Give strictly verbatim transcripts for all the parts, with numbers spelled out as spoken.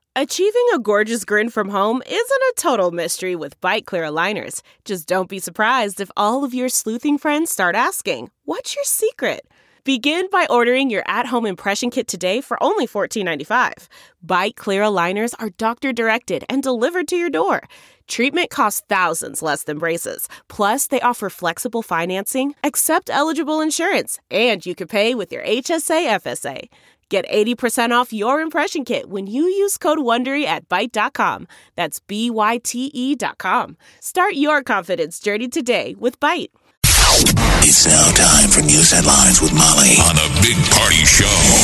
Achieving a gorgeous grin from home isn't a total mystery with Bite Clear aligners. Just don't be surprised if all of your sleuthing friends start asking, "What's your secret?" Begin by ordering your at-home impression kit today for only fourteen ninety-five. Bite Clear aligners are doctor-directed and delivered to your door. Treatment costs thousands less than braces. Plus, they offer flexible financing, accept eligible insurance, and you can pay with your H S A F S A. Get eighty percent off your impression kit when you use code WONDERY at Byte dot com. That's B Y T E dot com. Start your confidence journey today with Byte. It's now time for news headlines with Molly on the Big Party Show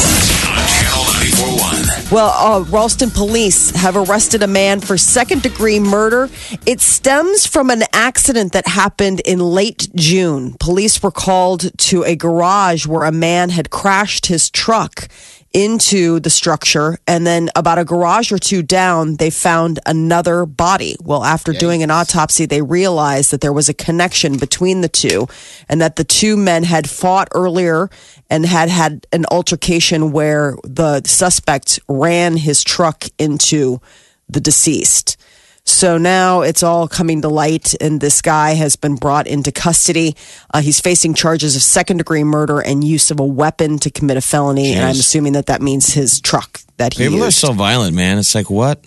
on Channel ninety-four point one. Well, uh, Ralston police have arrested a man for second-degree murder. It stems from an accident that happened in late June. Police were called to a garage where a man had crashed his truck into the structure, and then about a garage or two down, they found another body. Well, after Yikes. doing an autopsy, they realized that there was a connection between the two, and that the two men had fought earlier and had had an altercation where the suspect ran his truck into the deceased. So now it's all coming to light, and this guy has been brought into custody. Uh, he's facing charges of second-degree murder and use of a weapon to commit a felony, Jeez. and I'm assuming that that means his truck that he People used. are so violent, man. It's like, what?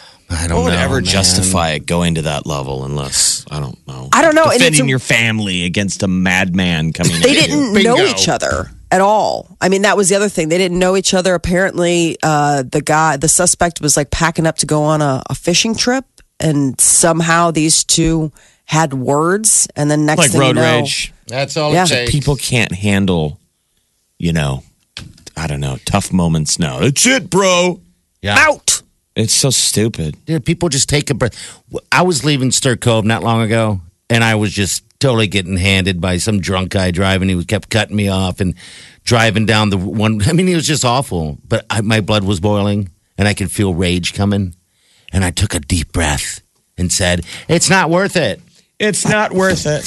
I don't what would know, ever man. justify it going to that level unless, I don't know. I don't know. Defending and it's a, your family against a madman coming They at didn't you. know Bingo. each other at all. I mean, that was the other thing. They didn't know each other. Apparently, uh, the guy, the suspect was like packing up to go on a, a fishing trip. And somehow these two had words, and then next like thing road you know, rage. That's all Yeah. it takes. People can't handle, you know, I don't know, tough moments now. That's it, bro. Yeah. out. It's so stupid. Dude, people just take a breath. I was leaving Stir Cove not long ago, and I was just totally getting handed by some drunk guy driving. He was kept cutting me off and driving down the one. I mean, he was just awful. But I, my blood was boiling, and I could feel rage coming. And I took a deep breath and said, "It's not worth it. It's not worth it."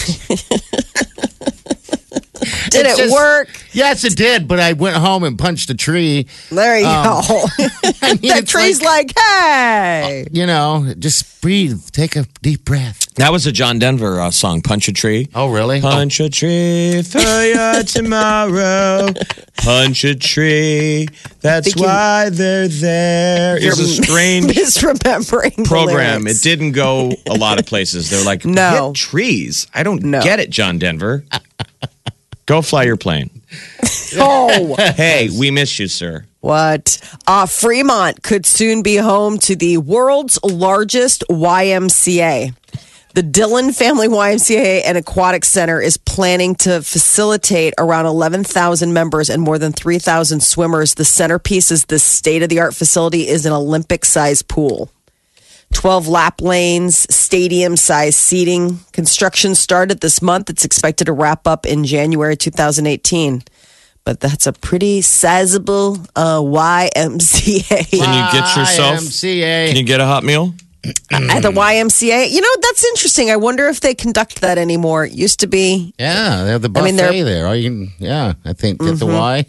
Did It's it just- work? Yes, it did. But I went home and punched a tree. There you Um, go. I mean, that it's tree's like, hey. You know, just breathe. Take a deep breath. That was a John Denver uh, song, Punch a Tree. Oh, really? Punch a tree for your tomorrow. Punch a tree. That's Think you- why they're there. It's a strange misremembering program. the lyrics. It didn't go a lot of places. They're like, No. hit trees. I don't No. get it, John Denver. Go fly your plane. Oh, Hey, we miss you, sir. what? Uh, Fremont could soon be home to the world's largest Y M C A. The Dillon Family Y M C A and Aquatic Center is planning to facilitate around eleven thousand members and more than three thousand swimmers. The centerpiece is this state-of-the-art facility is an Olympic-sized pool. twelve lap lanes, stadium-sized seating. Construction started this month. It's expected to wrap up in January two thousand eighteen. But that's a pretty sizable uh, Y M C A. Can you get yourself? Y M C A. Can you get a hot meal? At the Y M C A. You know, that's interesting. I wonder if they conduct that anymore. It used to be. Yeah, they have the I buffet mean, they're- there. Or you can, yeah, I think get the Y.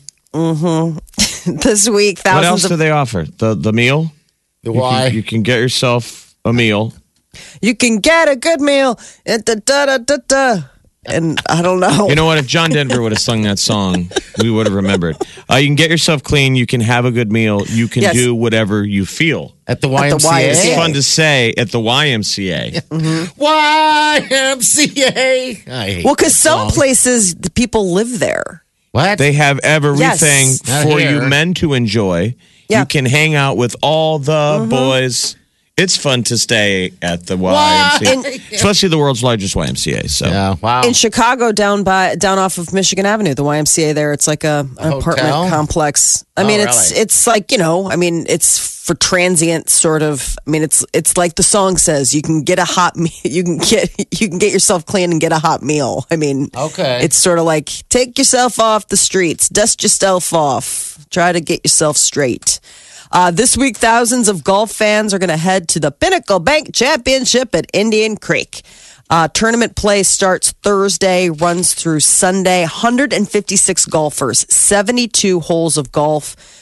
This week, What thousands else of do they offer? The the meal? The You Y. can, you can get yourself a meal. you can get a good meal. And da, da, da, da, da. And I don't know. You know what? If John Denver would have sung that song, we would have remembered. Uh, you can get yourself clean. You can have a good meal. You can Yes. do whatever you feel. At the Y M C A. Y M It's C A. fun to say at the Y M C A. Y M C A. I hate Well, because that some song. places, the people live there. What? They have everything Yes. Not for here. you men to enjoy. Yeah. You can hang out with all the boys. It's fun to stay at the Y M C A, And- especially the world's largest Y M C A. So yeah, wow. In Chicago, down by down off of Michigan Avenue, the Y M C A there, it's like a, an hotel? apartment complex. I Oh, mean, it's really? it's like, you know, I mean, it's for transient sort of. I mean, it's it's like the song says, you can get a hot me- you can get you can get yourself clean and get a hot meal. I mean, Okay. it's sort of like take yourself off the streets, dust yourself off, try to get yourself straight. Uh, this week, thousands of golf fans are going to head to the Pinnacle Bank Championship at Indian Creek. Uh, tournament play starts Thursday, runs through Sunday. one hundred fifty-six golfers, seventy-two holes of golf.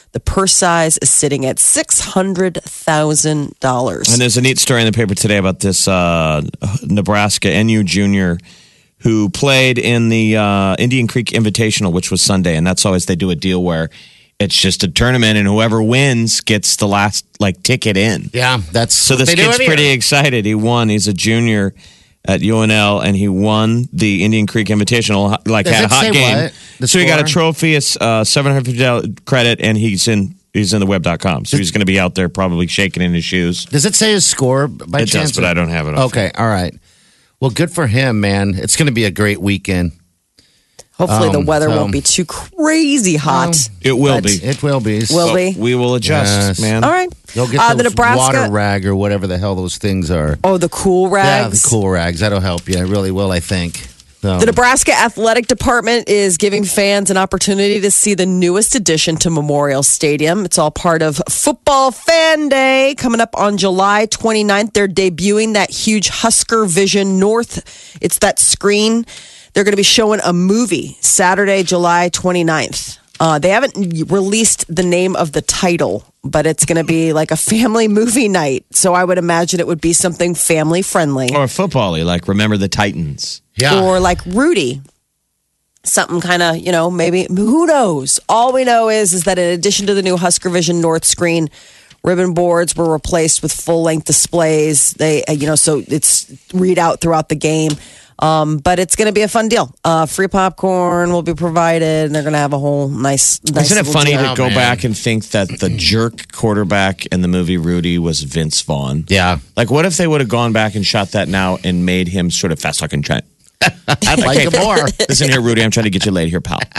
The purse size is sitting at six hundred thousand dollars. And there's a neat story in the paper today about this uh, Nebraska N U junior who played in the uh, Indian Creek Invitational, which was Sunday. And that's always they do a deal where it's just a tournament and whoever wins gets the last like ticket in. Yeah, that's so what this they do kid's it pretty here. excited. He won. He's a junior at U N L, and he won the Indian Creek Invitational. Like Does had a it hot say game. what? The So he got a score? trophy. It's uh, seven hundred fifty dollars credit, and he's in he's in the web dot com. So he's going to be out there probably shaking in his shoes. Does it say his score by It chance? does, but I don't have it. Off Okay, all right. Well, good for him, man. It's going to be a great weekend. Hopefully, the Um, weather so- won't be too crazy hot. It will But- be. It will be. Will But be. We will adjust, Yes. man. All right. You'll get Uh, the those Nebraska- water rag or whatever the hell those things are. Oh, the cool Yeah, rags. the cool rags. That'll help you. It really will, I think. So, The Nebraska Athletic Department is giving fans an opportunity to see the newest addition to Memorial Stadium. It's all part of Football Fan Day coming up on July twenty-ninth. They're debuting that huge Husker Vision North. It's that screen. They're going to be showing a movie Saturday, July twenty-ninth. Uh, they haven't released the name of the title, but it's going to be like a family movie night. So I would imagine it would be something family friendly. Or football-y, like Remember the Titans. yeah. Or like Rudy. Something kind of, you know, maybe, who knows? All we know is, is that in addition to the new Husker Vision North screen, ribbon boards were replaced with full-length displays. They, uh, you know, so it's read out throughout the game. Um, but it's going to be a fun deal. Uh, free popcorn will be provided, and they're going to have a whole nice, nice Isn't it little funny deal. to go man. back and think that the jerk quarterback in the movie Rudy was Vince Vaughn? yeah. Like, what if they would have gone back and shot that now and made him sort of fast talking? Try- I'd like it more. Listen here, Rudy. I'm trying to get you laid here, pal.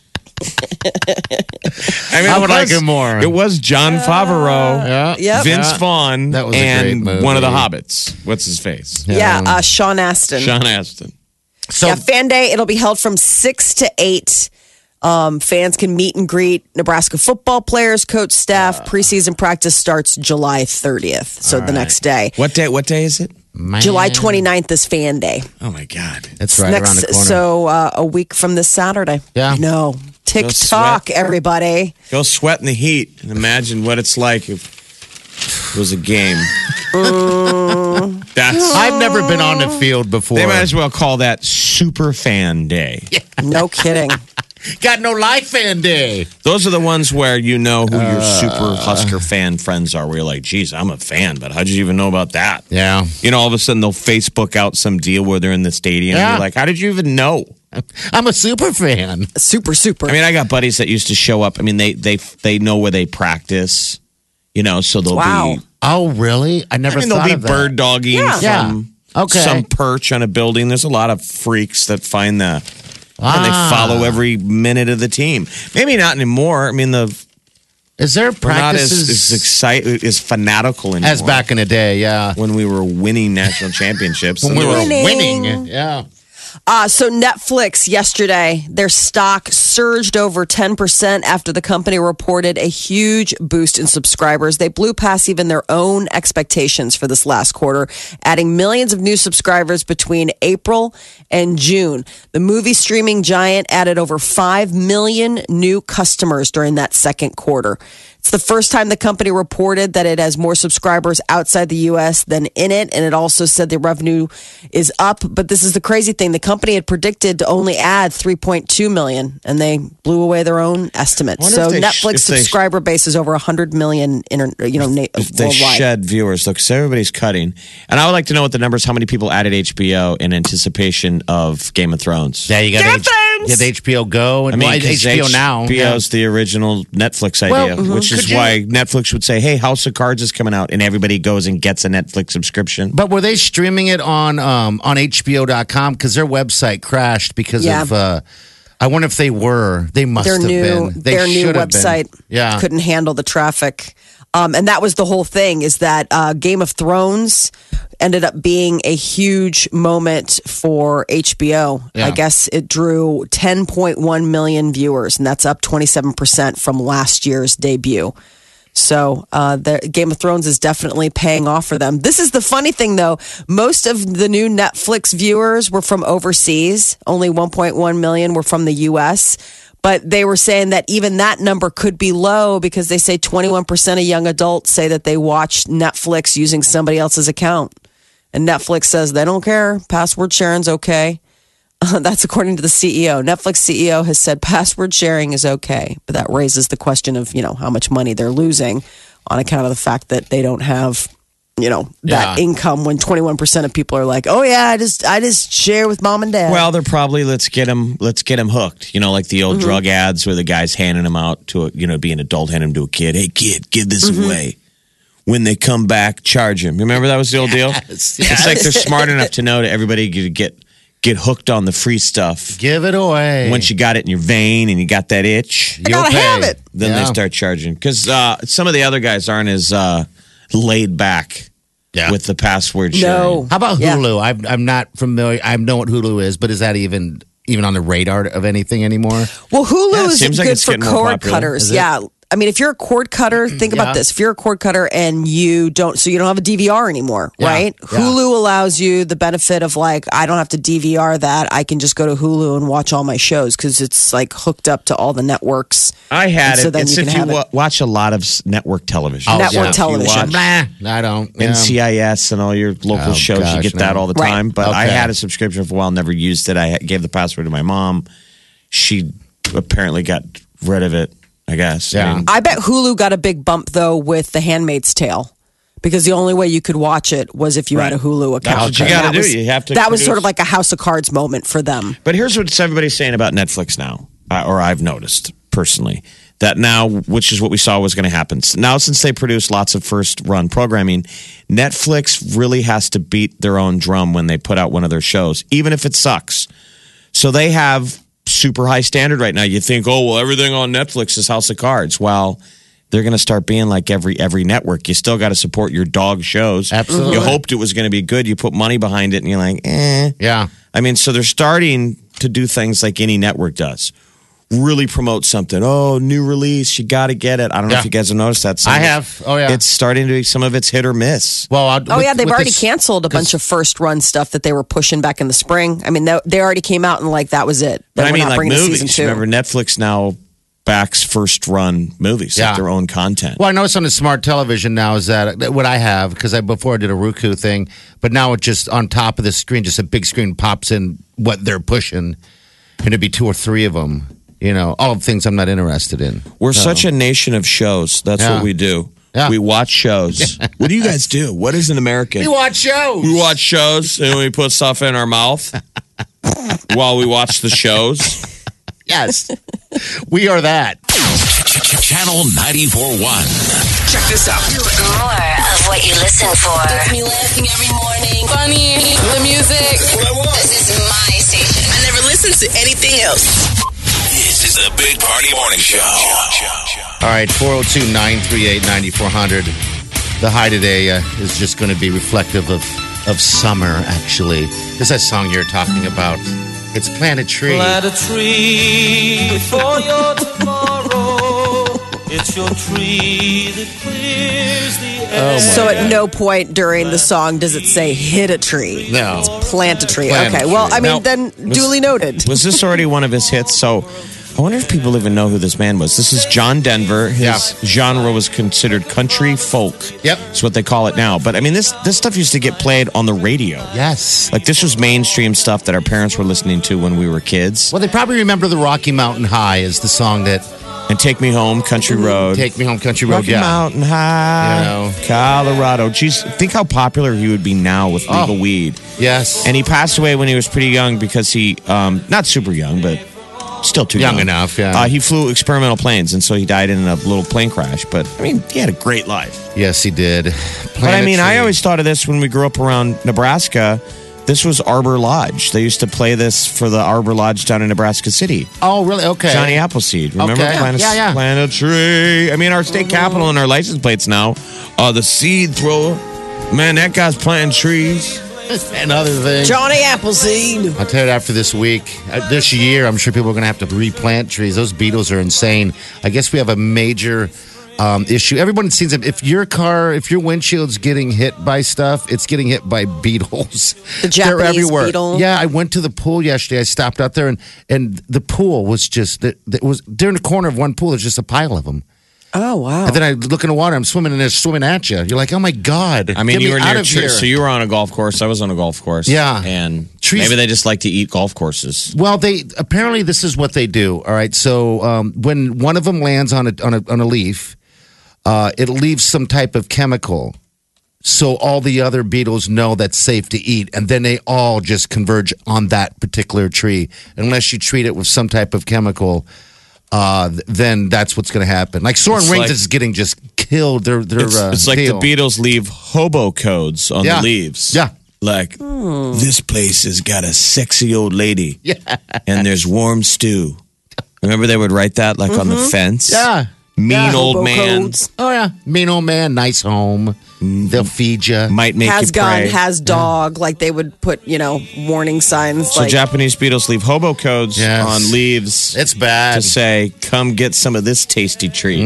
I mean, I it would like was- it more. It was John Favreau, Yeah. Yep. Vince Yeah. Vaughn, That was a great and movie. one of the Hobbits. What's his face? Yeah, uh, Sean Astin. Sean Astin. So, yeah, Fan Day, it'll be held from six to eight. Um, fans can meet and greet Nebraska football players, coach, staff. Preseason practice starts July thirtieth, so the next day. What day? What day is it? man, July twenty-ninth is Fan Day. Oh my God! It's right next, around the corner. So uh, a week from this Saturday. Yeah. No. TikTok, sweat. everybody. Go sweat in the heat and imagine what it's like if it was a game. That's. I've never been on the field before. They might as well call that Super Fan Day. No kidding. Got no life fan day. Those are the ones where you know who your Uh. Super Husker fan friends are. Where you're like, geez, I'm a fan, but how'd you even know about that? Yeah. You know, all of a sudden they'll Facebook out some deal where they're in the stadium. Yeah. And you're like, how did you even know? I'm a super fan. Super, super. I mean, I got buddies that used to show up. I mean, they they they know where they practice. You know, so they'll Wow. be. Oh, really? I never I mean, thought they'll be of that. bird dogging Yeah. from Yeah. Okay. some perch on a building. There's a lot of freaks that find the. And they Ah. follow every minute of the team. Maybe not anymore. I mean, the Is there we're not as, practices as excited, as fanatical anymore as back in the day? Yeah. when we were winning national championships. When And we there were was- Winning. winning. Yeah. Uh, so Netflix yesterday, their stock surged over ten percent after the company reported a huge boost in subscribers. They blew past even their own expectations for this last quarter, adding millions of new subscribers between April and June. The movie streaming giant added over five million new customers during that second quarter. It's the first time the company reported that it has more subscribers outside the U S than in it. And it also said the revenue is up. But this is the crazy thing. The company had predicted to only add three point two million, and they blew away their own estimate. Wonder So if they sh- Netflix if they sh- subscriber base is over one hundred million inter, you know, na- if they worldwide. shed viewers, look, so everybody's cutting. And I would like to know what the numbers, how many people added H B O in anticipation of Game of Thrones. Yeah, you got, Game of H- Thrones! you got the H B O Go and I mean, well, 'cause H B O now. H B O's the original Netflix idea, Well, which is could you- why Netflix would say, hey, House of Cards is coming out, and everybody goes and gets a Netflix subscription. But were they streaming it on um, on H B O dot com? Because their website crashed because Yeah. of. Uh, I wonder if they were. They must their have new been. They their new should have been. website Yeah. couldn't handle the traffic. Um, and that was the whole thing, is that uh, Game of Thrones ended up being a huge moment for H B O. Yeah. I guess it drew ten point one million viewers, and that's up twenty-seven percent from last year's debut. So uh, the Game of Thrones is definitely paying off for them. This is the funny thing, though. Most of the new Netflix viewers were from overseas. Only one point one million were from the U S, But they were saying that even that number could be low because they say twenty-one percent of young adults say that they watch Netflix using somebody else's account. And Netflix says they don't care. Password sharing's okay. Uh, that's according to the C E O. Netflix C E O has said password sharing is okay. But that raises the question of, you know, how much money they're losing on account of the fact that they don't have, you know, that Yeah. income when twenty-one percent of people are like, oh, yeah, I just I just share with mom and dad. Well, they're probably let's get them let's get them hooked. You know, like the old Mm-hmm. drug ads where the guy's handing them out to a, you know, be an adult handing them to a kid. Hey, kid, give this Mm-hmm. away. When they come back, charge him. Remember that was the old deal? Yes, It's like they're smart enough to know that everybody could get get hooked on the free stuff. Give it away. Once you got it in your vein and you got that itch, I gotta You'll have pay. it. then Yeah. they start charging. Because uh, some of the other guys aren't as uh, laid back Yeah. with the password sharing. no. How about Yeah. Hulu? I'm I'm not familiar. I know what Hulu is, but is that even even on the radar of anything anymore? Well, Hulu Yeah, it is seems like good it's for getting more cord popular. cutters. Is it? Yeah. I mean, if you're a cord cutter, think Yeah. about this. If you're a cord cutter and you don't, so you don't have a D V R anymore, Yeah. right? Yeah. Hulu allows you the benefit of like, I don't have to D V R that. I can just go to Hulu and watch all my shows because it's like hooked up to all the networks. I had And so it. then It's you if can you have it. wa- watch a lot of s- network television. Oh, Network yeah. If you television. watch Nah, I don't. Yeah. N C I S and all your local Oh, shows, you gosh, get that no. all the Right. time. But I Okay. had a subscription for a while, never used it. I ha- gave the password to my mom. She apparently got rid of it, I guess. Yeah. I mean, I bet Hulu got a big bump though with The Handmaid's Tale. Because the only way you could watch it was if you had a Right. Hulu account. That's what you And gotta that do. was- You have to That was produce- sort of like a House of Cards moment for them. But here's what everybody's saying about Netflix now, uh, or I've noticed personally, that now, which is what we saw was going to happen. Now, since they produce lots of first run programming, Netflix really has to beat their own drum when they put out one of their shows, even if it sucks. So they have super high standard right now. You think, oh, well, everything on Netflix is House of Cards. Well, they're going to start being like every every network. You still got to support your dog shows. Absolutely. You hoped it was going to be good. You put money behind it, and you're like, eh. Yeah. I mean, so they're starting to do things like any network does. Really promote something. Oh, new release. You got to get it. I don't know Yeah. if you guys have noticed that. Some I of it- have. Oh, yeah. It's starting to be, some of it's hit or miss. Well, I'll, Oh with- yeah, they've with already this- canceled a bunch of first run stuff that they were pushing back in the spring. I mean, they, they already came out and like that was it. But They I were mean, not like bringing a season movies. two. Remember, Netflix now backs first run movies, Yeah. like their own content. Well, I noticed on the smart television now is that that what I have because I before I did a Roku thing, but now it just on top of the screen, just a big screen pops in what they're pushing, and it'd be two or three of them. You know, all of things I'm not interested in. We're So, such a nation of shows. That's Yeah. what we do. Yeah. We watch shows. What do you guys do? What is an American? We watch shows. We watch shows and we put stuff in our mouth while we watch the shows. Yes, we are that. Channel ninety-four point one. Check this out. More of what you listen for. Gets me laughing every morning. Funny, the music. This is my station. I never listen to anything else. This is the Big Party Morning Show. All right, four oh two, nine three eight, nine four hundred. The high today uh, is just going to be reflective of, of summer, actually. This is that song you're talking about. It's Plant a Tree. Plant a tree for your tomorrow. It's your tree that clears the air. So at no point during the song does it say hit a tree. No. It's plant a tree. Plant a okay. Well, tree. I mean, Now, then was- duly noted. Was this already one of his hits? So I wonder if people even know who this man was. This is John Denver. His Yeah. genre was considered country folk. Yep. That's what they call it now. But I mean, this this stuff used to get played on the radio. Yes. Like this was mainstream stuff that our parents were listening to when we were kids. Well, they probably remember the Rocky Mountain High is the song that And Take Me Home, Country Road. Take Me Home Country Road. Rocky Yeah. Mountain High, You know. Colorado. Geez, think how popular he would be now with legal Oh. weed. Yes. And he passed away when he was pretty young because he, um, not super young, but still too young. Young enough, yeah. Uh, he flew experimental planes, and so he died in a little plane crash. But, I mean, he had a great life. yes, he did. But, Plant I a mean, I tree. always thought of this when we grew up around Nebraska. This was Arbor Lodge. They used to play this for the Arbor Lodge down in Nebraska City. Oh, really? Okay. Johnny Appleseed. Remember? Okay. Plant, a, Yeah, yeah. plant a tree. I mean, our state capital and our license plates now. Uh, the seed thrower. Man, that guy's planting trees. and other things. Johnny Appleseed. I'll tell you after this week, uh, this year, I'm sure people are going to have to replant trees. Those beetles are insane. I guess we have a major um, issue. Everyone sees it. If your car, if your windshield's getting hit by stuff, it's getting hit by beetles. The They're Japanese everywhere. beetle. Yeah, I went to the pool yesterday. I stopped out there, and and the pool was just it, it was during the corner of one pool. There's just a pile of them. Oh, wow. And then I look in the water. I'm swimming, and they're swimming at you. You're like, oh my god! I mean, Get you me were out near, of tre- here. so you were on a golf course. I was on a golf course. Yeah. And Trees- maybe they just like to eat golf courses. Well, they apparently this is what they do. All right, so um, when one of them lands on a on a on a leaf, uh, it leaves some type of chemical, so all the other beetles know that's safe to eat, and then they all just converge on that particular tree. Unless you treat it with some type of chemical, uh, th- then that's what's going to happen. Like Soren It's Rings like- is getting just killed. Their their It's, uh, it's like deal. the beetles leave hobo codes on Yeah. the leaves. Yeah. Like, this place has got a sexy old lady. Yeah. And there's warm stew. Remember they would write that like on the fence? Yeah. Mean Yeah. old Hobo man. codes. Oh yeah, mean old man, nice home. They'll feed you. Might make Has you gun, pray. has dog. Like they would put, you know, warning signs. so like, Japanese beetles leave hobo codes Yes. on leaves It's bad. to say, come get some of this tasty treat.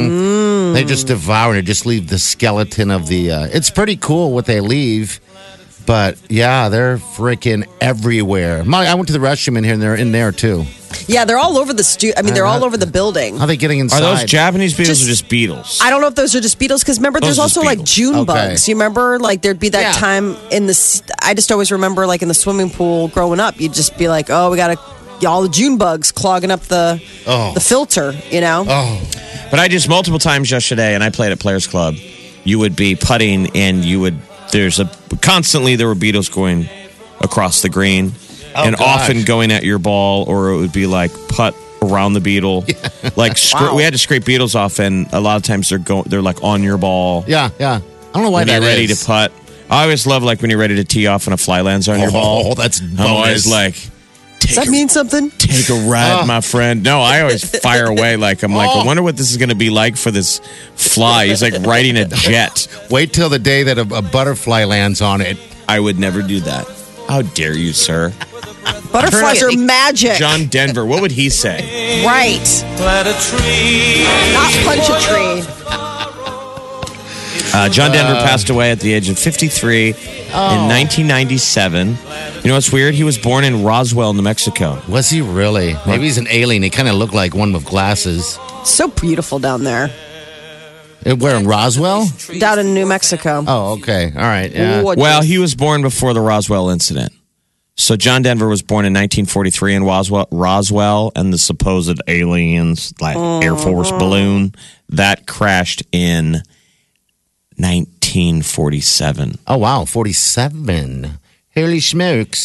They just devour it. Just leave the skeleton of the. Uh, it's pretty cool what they leave, but yeah, they're freaking everywhere. My, I went to the restroom in here, and they're in there too. yeah, they're all over the stu. I mean, they're all over the building. How are they getting Are inside? those Japanese beetles Just- or just beetles? I don't know if those are just beetles because remember, Those there's are also just like beetles. June Okay. bugs. You remember, like there'd be that Yeah. time in the. s- I just always remember, like in the swimming pool growing up, you'd just be like, "Oh, we got to all the June bugs clogging up the Oh. the filter," you know. Oh, But I just multiple times yesterday, and I played at Players Club. You would be putting, and you would. There's a constantly there were beetles going across the green, Oh, and gosh. often going at your ball, or it would be like putt around the beetle. Like scra- Wow. we had to scrape beetles off, and a lot of times they're going. They're like on your ball yeah, yeah. I don't know why when that you're ready is. to putt. I always love like when you're ready to tee off and a fly lands on your ball. Oh, that's I'm always bonus. like, Does that take a mean something? Take a ride, Oh. my friend. No, I always fire away. Like I'm like, I wonder what this is going to be like for this fly. He's like riding a jet. Wait till the day that a, a butterfly lands on it. I would never do that. How dare you, sir? Butterflies are magic, John Denver. What would he say? right? Plant a tree. Not punch a tree. Uh, John Denver passed away at the age of fifty-three in nineteen ninety-seven. You know what's weird? He was born in Roswell, New Mexico. Was he really? Maybe he's an alien. He kind of looked like one with glasses. So beautiful down there, Uh, Where in Roswell? down in New Mexico. Oh, okay. All right. Yeah. Gorgeous. Well, he was born before the Roswell incident. So John Denver was born in nineteen forty-three in Roswell, Roswell and the supposed aliens, like Air Force balloon, that crashed in nineteen forty-seven. Oh wow, forty-seven. Holy smokes!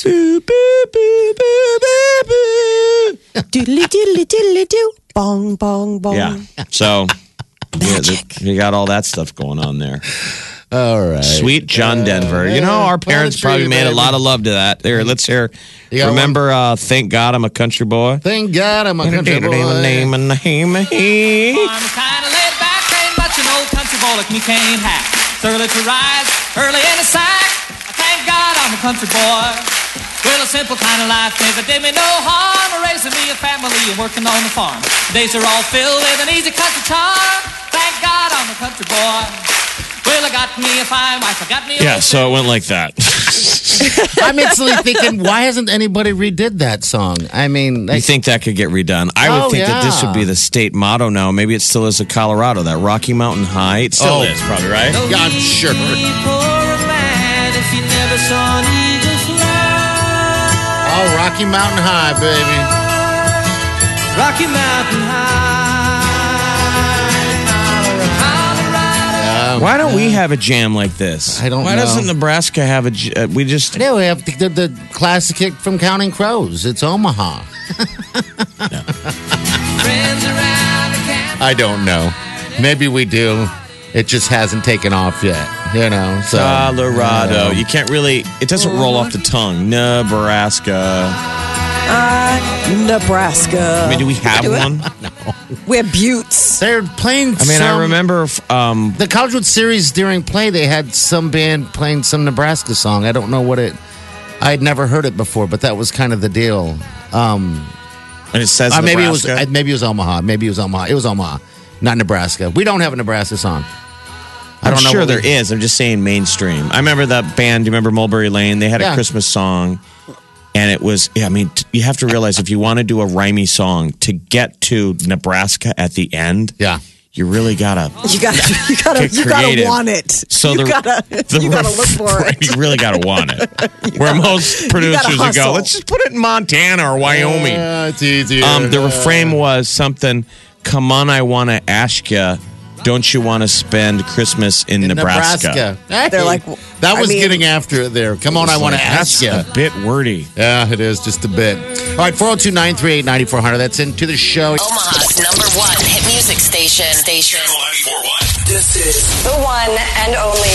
Doodly doodly doodly doo. Bong bong bong. Yeah. So yeah, th- Magic. you got all that stuff going on there. All right. Sweet John Denver. You know, our parents Plant a tree, probably made a baby. lot of love to that. There, let's hear. You got Remember, uh, Thank God I'm a Country Boy? Thank God I'm a country boy. Name and name. I'm kind of laid back, ain't much an old country boy like me can't hack. It's early to rise, early in the sack. Thank God I'm a country boy. Well, a simple kind of life never did me no harm. Raising me a family and working on the farm. Days are all filled with an easy country charm. Thank God I'm a country boy. Well, I got me a fine wife, I got me a Yeah, so it went like that. I'm instantly thinking, why hasn't anybody redid that song? I mean, You like, think that could get redone? I would Oh, think that this yeah. would be the state motto now. Maybe it still is a Colorado, that Rocky Mountain High. It still Oh. is, probably, right? yeah, I'm sure. poor man if you never saw an eagle fly. Oh, Rocky Mountain High, baby. Rocky Mountain High, Colorado. Why don't we have a jam like this? I don't Why know. doesn't Nebraska have a? j- Uh, we just. Yeah, we have the, the classic hit from Counting Crows. It's Omaha. Friends around the camp. I don't know. Maybe we do. It just hasn't taken off yet. You know, so Colorado. you know. You can't really. It doesn't roll off the tongue. Nebraska. Uh, Nebraska. I mean, do we have one? We have Buttes. They're playing. I mean, I some- remember. f- Um, the Collegewood Series during play. They had some band playing some Nebraska song. I don't know what it. I had never heard it before, but that was kind of the deal. Um, and it says uh, maybe it was. Nebraska. uh, Maybe it was Omaha. Maybe it was Omaha. It was Omaha. Not Nebraska. We don't have a Nebraska song. I I'm don't know sure what there we- is. I'm just saying mainstream. I remember that band. Do you remember Mulberry Lane? They had Yeah. a Christmas song. And it was, yeah, I mean, t- you have to realize if you want to do a rhymey song to get to Nebraska at the end, Yeah. you really gotta. You gotta, you gotta, Get you gotta creative. want it. So you the, gotta, the you gotta look for it. You really gotta want it. Where most producers would hustle. go, let's just put it in Montana or Wyoming. Uh, it's easier. Um, the refrain was something. Come on, I want to ask you. Don't you want to spend Christmas in, In Nebraska? Hey, They're like, that I was mean- getting after it there. Come on, I want to ask you. A bit wordy. Yeah, it is just a bit. All right, four oh two, nine three eight, nine four hundred. That's into the show. Omaha's number one hit music station. Station. Channel ninety-four point one. This is The one and only.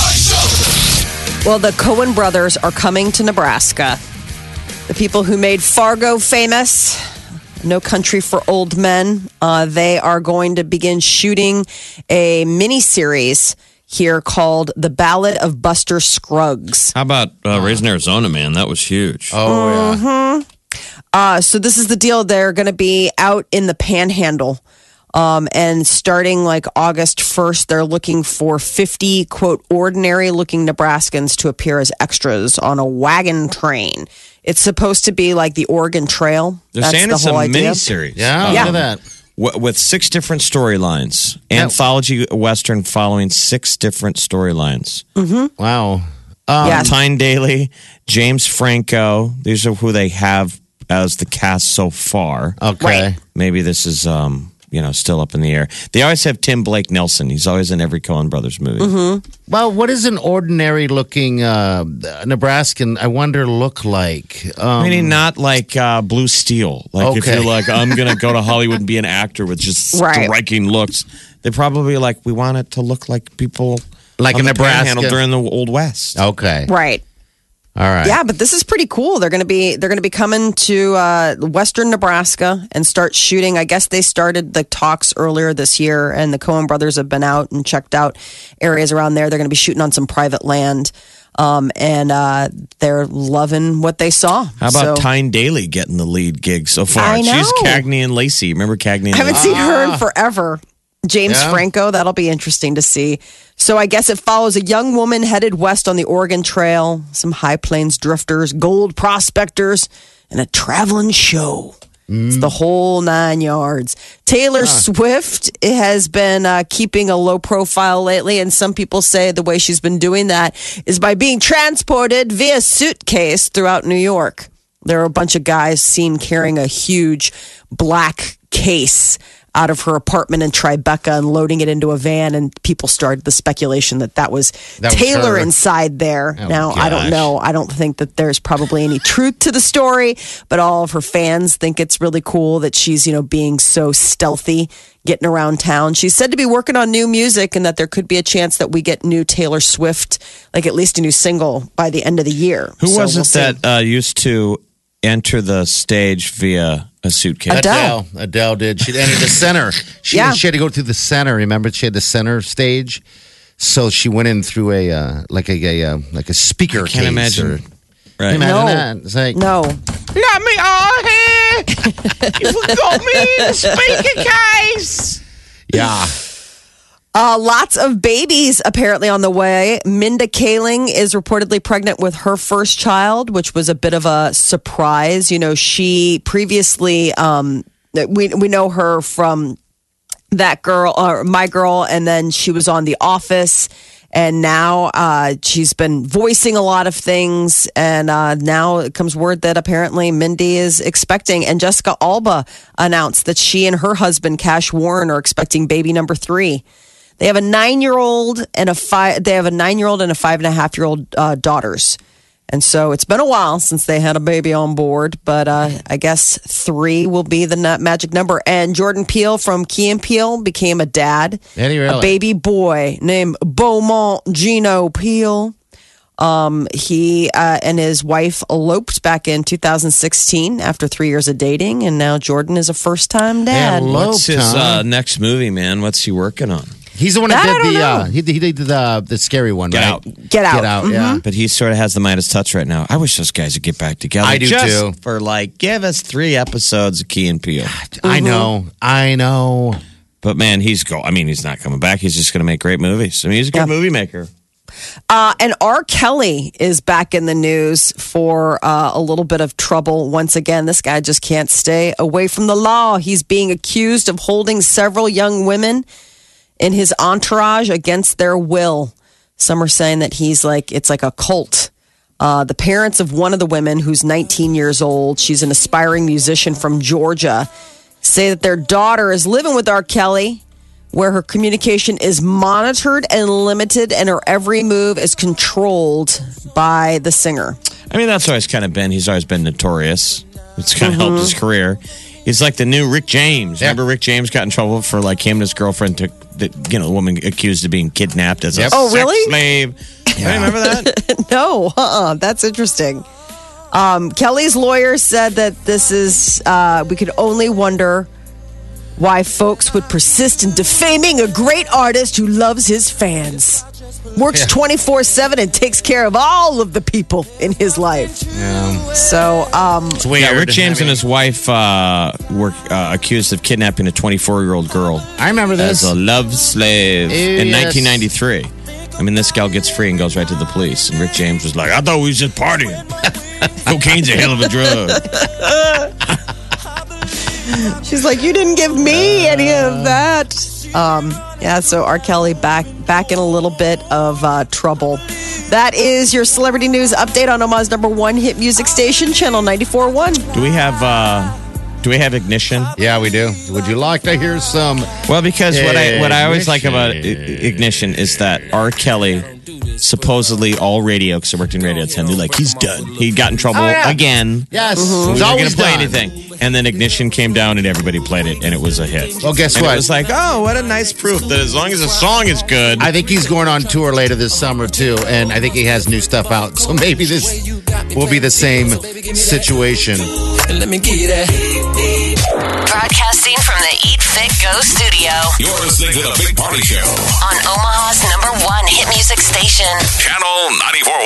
Well, the Coen brothers are coming to Nebraska. The people who made Fargo famous, No Country for Old Men, uh, they are going to begin shooting a mini-series here called The Ballad of Buster Scruggs. How about uh, Raising Arizona, man? That was huge. Oh, yeah. Uh, so this is the deal. They're going to be out in the Panhandle. Um, and starting like August first, they're looking for fifty, quote, ordinary looking Nebraskans to appear as extras on a wagon train. It's supposed to be like the Oregon Trail. They're That's saying the it's whole a idea. miniseries. Yeah, Yeah. look at that. W- with six different storylines. Anthology Western following six different storylines. Wow. Um, Yeah. Tyne Daly, James Franco. These are who they have as the cast so far. Okay. Right. Maybe this is, um, you know, still up in the air. They always have Tim Blake Nelson. He's always in every Coen Brothers movie. Mm-hmm. Well, what does an ordinary looking uh, Nebraskan, I wonder, look like? Um, Meaning not like uh, Blue Steel. Like if Okay. you're like, I'm going to go to Hollywood and be an actor with just Right. striking looks. They probably like, we want it to look like people Like on in the Nebraska. Panhandle during the Old West. Okay. Right. All right. Yeah, but this is pretty cool. They're going to be they're going to be coming to uh, western Nebraska and start shooting. I guess they started the talks earlier this year, and the Coen brothers have been out and checked out areas around there. They're going to be shooting on some private land, um, and uh, they're loving what they saw. How about So- Tyne Daly getting the lead gig so far? I know. She's Cagney and Lacey. Remember Cagney and I haven't Lacey? seen her in forever. James Yeah. Franco, that'll be interesting to see. So I guess it follows a young woman headed west on the Oregon Trail, some high plains drifters, gold prospectors, and a traveling show. It's the whole nine yards. Taylor Swift has been uh, keeping a low profile lately, and some people say the way she's been doing that is by being transported via suitcase throughout New York. There are a bunch of guys seen carrying a huge black case out of her apartment in Tribeca and loading it into a van, and people started the speculation that that was, That was Taylor her. inside there. Oh, now, I don't gosh. know. I don't think that there's probably any truth to the story, but all of her fans think it's really cool that she's, you know, being so stealthy, getting around town. She's said to be working on new music and that there could be a chance that we get new Taylor Swift, like at least a new single by the end of the year. Who So was we'll it see. that uh, used to enter the stage via a suitcase? Adele. Adele. Adele did. She entered the center. She, Yeah. she had to go through the center. Remember, she had the center stage. So she went in through a uh, like a, a uh, like a speaker I can't case. imagine. Or, Right. Can you No. imagine that? It's like, No. Let me all here. You forgot me in the speaker case. yeah. Uh, lots of babies apparently on the way. Minda Kaling is reportedly pregnant with her first child, which was a bit of a surprise. You know, she previously, um, we we know her from That Girl, or My Girl, and then she was on The Office. And now uh, she's been voicing a lot of things. And uh, now it comes word that apparently Mindy is expecting. And Jessica Alba announced that she and her husband, Cash Warren, are expecting baby number three. They have a nine-year-old and a five. They have a nine-year-old and a five and a half-year-old uh, daughters. And so it's been a while since they had a baby on board, but uh, I guess three will be the nut magic number. And Jordan Peele from Key and Peele became a dad, Did he really? a baby boy named Beaumont Gino Peele. Um, he uh, and his wife eloped back in two thousand sixteen after three years of dating, and now Jordan is a first-time dad. Hello. What's his Eloped, huh? uh, next movie, man? What's he working on? He's the one That I that don't did the know. uh, he, he did the the scary one, Get right? Out. Get out. Get out, Mhm. yeah. But he sort of has the Midas touch right now. I wish those guys would get back together. I do just too. For like, give us three episodes of Key and Peele. I know. I know. But man, he's go. I mean, he's not coming back. He's just going to make great movies. I mean, he's a good Yeah. movie maker. Uh, and R. Kelly is back in the news for uh, a little bit of trouble once again. This guy just can't stay away from the law. He's being accused of holding several young women in his entourage against their will. Some are saying that he's like, it's like a cult. Uh, the parents of one of the women, who's nineteen years old, she's an aspiring musician from Georgia, say that their daughter is living with R. Kelly, where her communication is monitored and limited and her every move is controlled by the singer. I mean, that's always kind of been, he's always been notorious. It's kind of helped his career. He's like the new Rick James. Yep. Remember Rick James got in trouble for like him and his girlfriend took, the, you know, a woman accused of being kidnapped as a Yep. Oh, sex really? slave. Yeah. Remember that? No, uh-uh, that's interesting. Um, Kelly's lawyer said that this is, uh, we could only wonder why folks would persist in defaming a great artist who loves his fans. Works twenty-four seven and takes care of all of the people in his life. Yeah. So, um, It's weird. Yeah, Rick James I mean, and his wife uh, were uh, accused of kidnapping a twenty-four-year-old girl I remember this. as a love slave Ew, in yes. nineteen ninety-three. I mean, this gal gets free and goes right to the police. And Rick James was like, I thought we was just partying. Cocaine's a hell of a drug. she's like, you didn't give me any of that. Um, yeah, so R. Kelly back back in a little bit of uh, trouble. That is your celebrity news update on Omaha's number one hit music station, Channel ninety-four point one. Do we have uh, do we have Ignition? Yeah, we do. Would you like to hear some? Well, because what I what I always like about I- Ignition. Ignition is that R. Kelly, supposedly all radio, because I worked in radio at the time, they're like, he's done. He got in trouble Oh, yeah. again. Yes. We He's weren't going always to play done. anything. And then Ignition came down and everybody played it, and it was a hit. Well, guess and what? It was like, oh, what a nice proof that as long as the song is good. I think he's going on tour later this summer too, and I think he has new stuff out. So maybe this will be the same situation. Let me get that. Broadcasting from the Eat Fit Go studio You're listening to the Big Party Show. on Omaha's number one hit music station. Channel ninety-four point one.